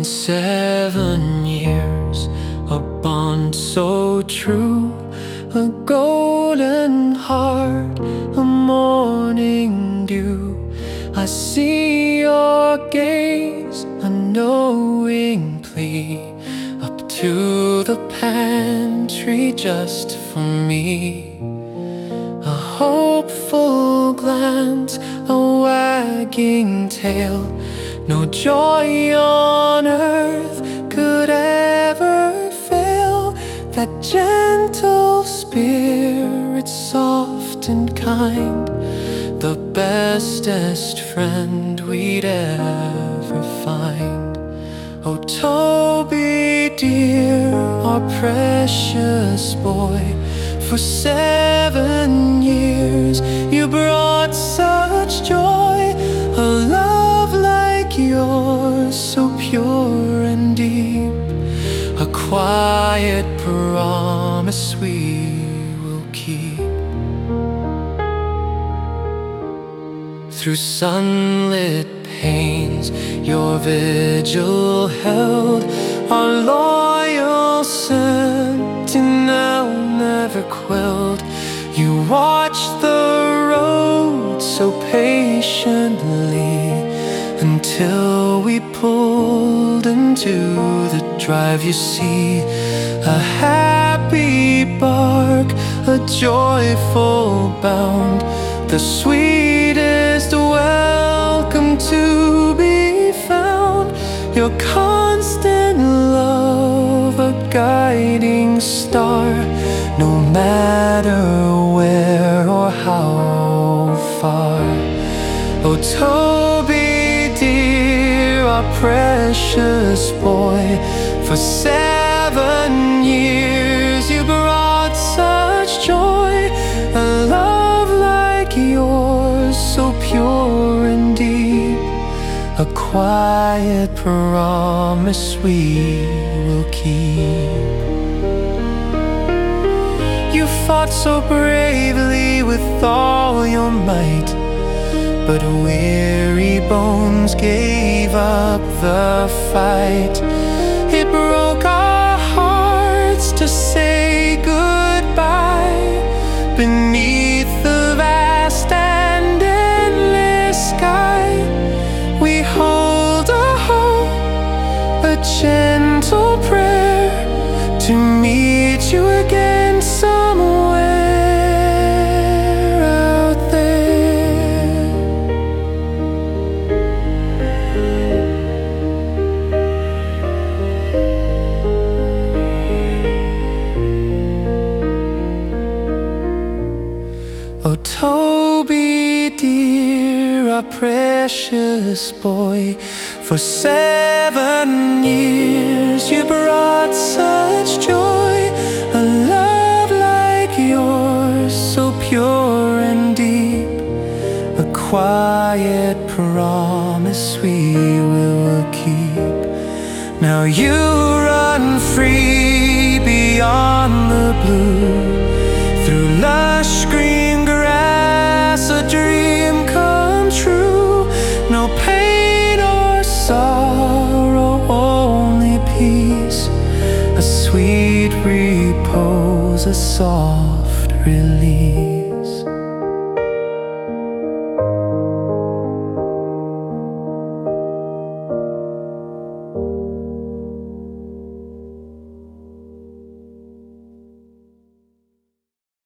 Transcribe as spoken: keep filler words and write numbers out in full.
In seven years, a bond so true, a golden heart, a morning dew. I see your gaze, a knowing plea, up to the pantry just for me. A hopeful glance, a wagging tail. No joy on earth could ever fail. That gentle spirit, soft and kind, the bestest friend we'd ever find. Oh, Toby dear, our precious boy, for seven years you brought such joy. A love like yours, so pure and deep, a quiet promise we will keep. Through sunlit panes your vigil held, our loyal sentinel never quelled. You watched the road so patiently until we pulled into the drive. You see, a happy bark, a joyful bound, the sweetest welcome to be found. Your constant love, a guiding star, no matter where or how far. Oh, Toby dear, our precious boy, for seven years you brought such joy. A love like yours, so pure and deep, a quiet promise we will keep. You fought so bravely with all your might, but weary bones gave up the fight. It broke our hearts to say goodbye beneath the vast and endless sky. We hold a hope, a gentle prayer, to meet you again somewhere out there. Oh, Toby dear, our precious boy, for seven years you brought such joy. A love like yours, so pure and deep, a quiet promise we will keep. Now you run free beyond the blue, through lush green grass, a dream come true. No pain or sorrow, only peace, a sweet repose, a soft release.